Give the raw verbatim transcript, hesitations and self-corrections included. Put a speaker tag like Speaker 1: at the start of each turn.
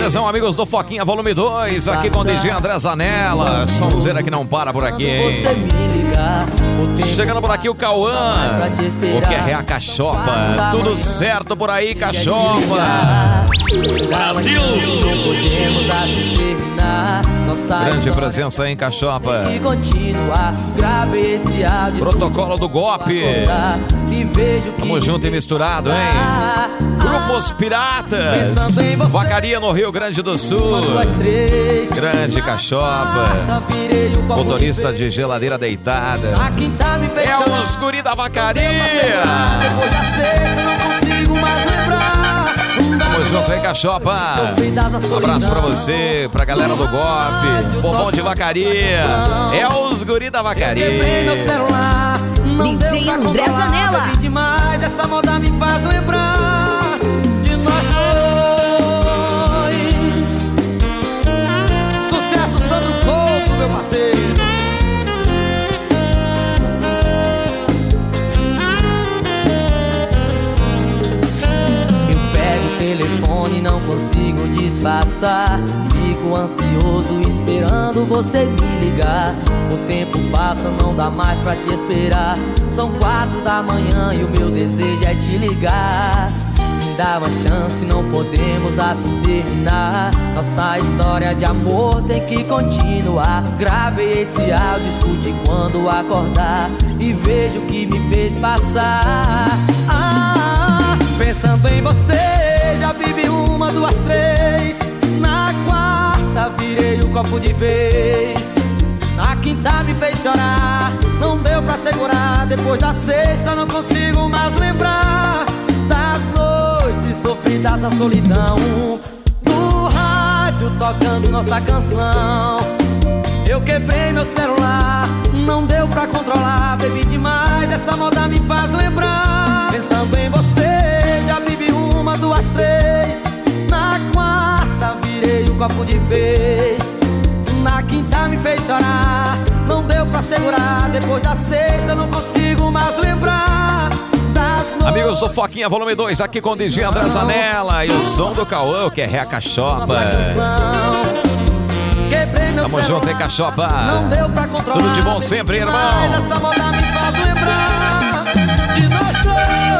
Speaker 1: Beleza, amigos do Foquinha Volume dois, aqui com o D J André Zanella. Sonzeira que não para por aqui, hein? Chegando por aqui o Cauã, o que é a Cachopa. Tudo certo por aí, Cachopa.
Speaker 2: Brasil!
Speaker 1: Grande presença aí em Cachopa. Protocolo do golpe. Tamo junto e misturado, hein? Grupos Piratas. Vacaria no Rio Grande do Sul. Grande Cachopa. Motorista de geladeira deitada. É os guri da Vacaria. Tamo junto aí, Cachopa. Um abraço pra você, pra galera do golpe, povão de Vacaria. É os guri da Vacaria.
Speaker 3: D J André Zanella.
Speaker 2: Demais, essa moda me faz lembrar de nós dois. Sucesso sobre o povo, meu parceiro. Eu pego o telefone, não consigo disfarçar. Fico ansioso esperando você me ligar. O tempo passa, não dá mais pra te esperar. São quatro da manhã e o meu desejo é te ligar. Me dá uma chance, não podemos assim terminar. Nossa história de amor tem que continuar. Gravei esse áudio, escute quando acordar e veja o que me fez passar. Ah, pensando em você, já bebi uma, duas, três. Na quarta virei o copo de vez. Na quinta me fez chorar, não deu pra segurar. Depois da sexta não consigo mais lembrar das noites sofridas na solidão. No rádio tocando nossa canção. Eu quebrei meu celular, não deu pra controlar. Bebi demais, essa moda me faz lembrar. Pensando em você, já bebi uma, duas, três. Na quarta virei o copo de vez. Na quinta me fez chorar, não deu pra segurar. Depois da sexta não consigo mais lembrar das noites.
Speaker 1: Amigos do Foquinha Volume dois, aqui com o D J André Zanella e o som do Cauã, que é a Cachopa. Tamo junto, hein, Cachopa?
Speaker 2: Não deu pra controlar.
Speaker 1: Tudo de bom sempre, irmão.
Speaker 2: Essa moda me faz lembrar de nós dois.